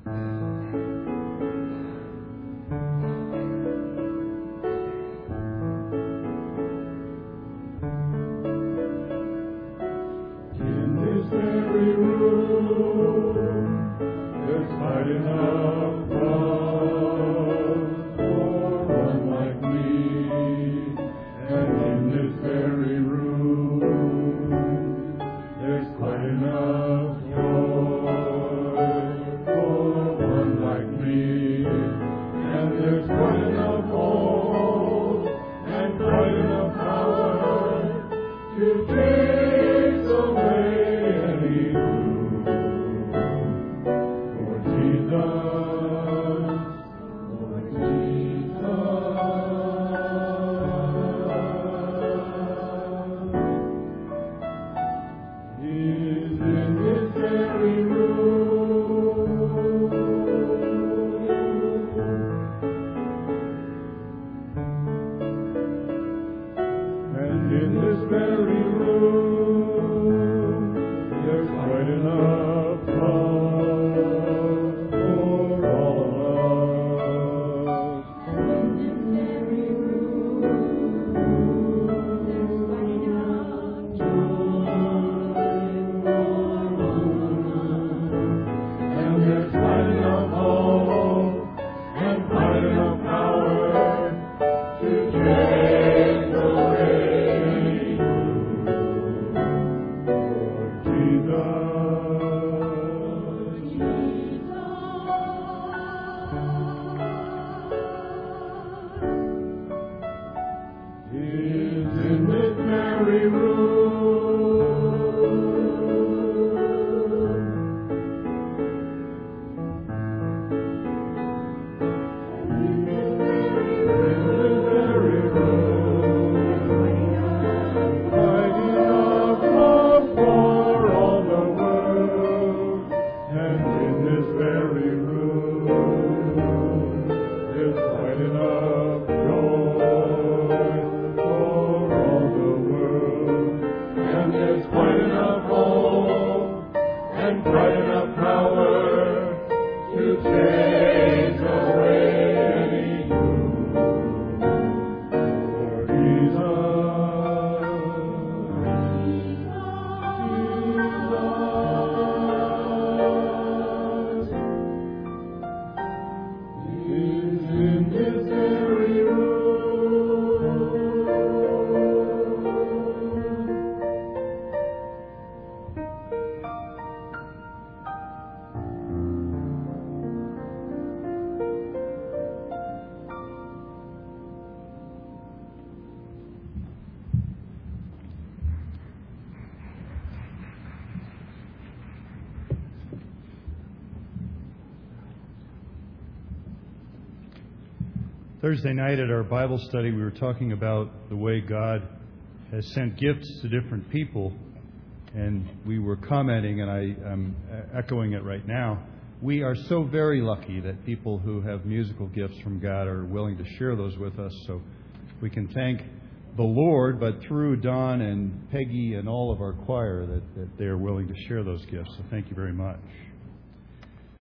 Thursday night at our Bible study, we were talking about the way God has sent gifts to different people, and we were commenting, and I'm echoing it right now. We are so very lucky that people who have musical gifts from God are willing to share those with us, so we can thank the Lord, but through Don and Peggy and all of our choir that they are willing to share those gifts. So thank you very much.